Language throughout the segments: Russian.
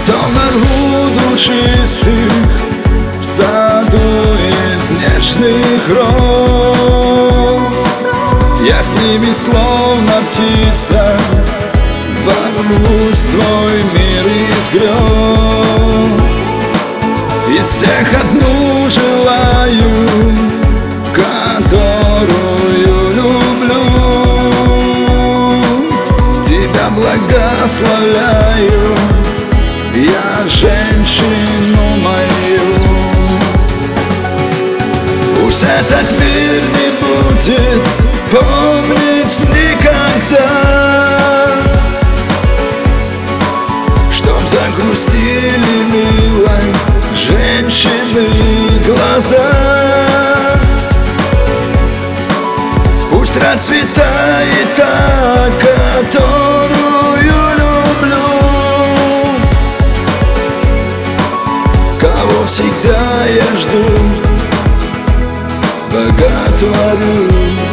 Что наружу чистых в саду из нежных роз. Я с ними словно птица ворвусь в твой мир из грез. Из всех одну желаю, которую люблю. Тебя благословляю, я женщину мою. Пусть этот мир не будет помнить никогда, чтоб загрустили милой женщины глаза. Пусть расцветает та, которую люблю, кого всегда я жду, боготворю.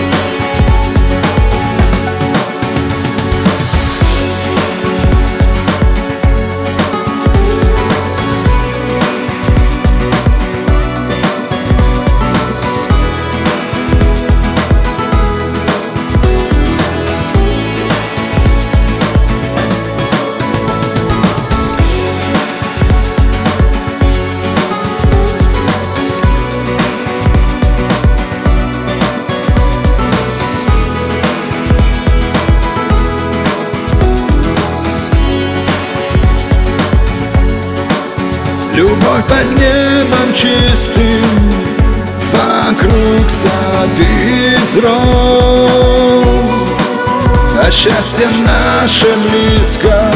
Любовь под небом чистым, вокруг сад из роз. А счастье наше близко,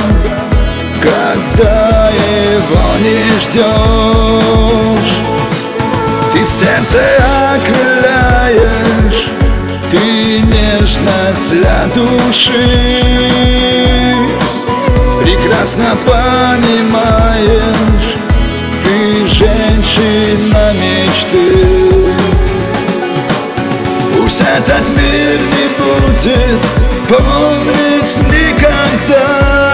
когда его не ждешь. Ты сердце окрыляешь, ты нежность для души. Прекрасно понимаешь, ты женщина мечты. Пусть этот мир не будет помнить никогда,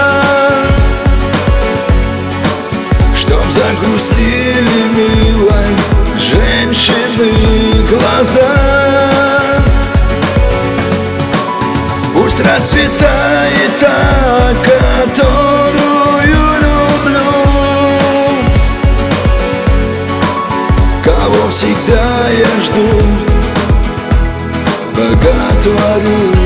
чтоб загрустили милой женщины глаза. Пусть расцветает та, которую люблю, кого всегда я жду, боготворю.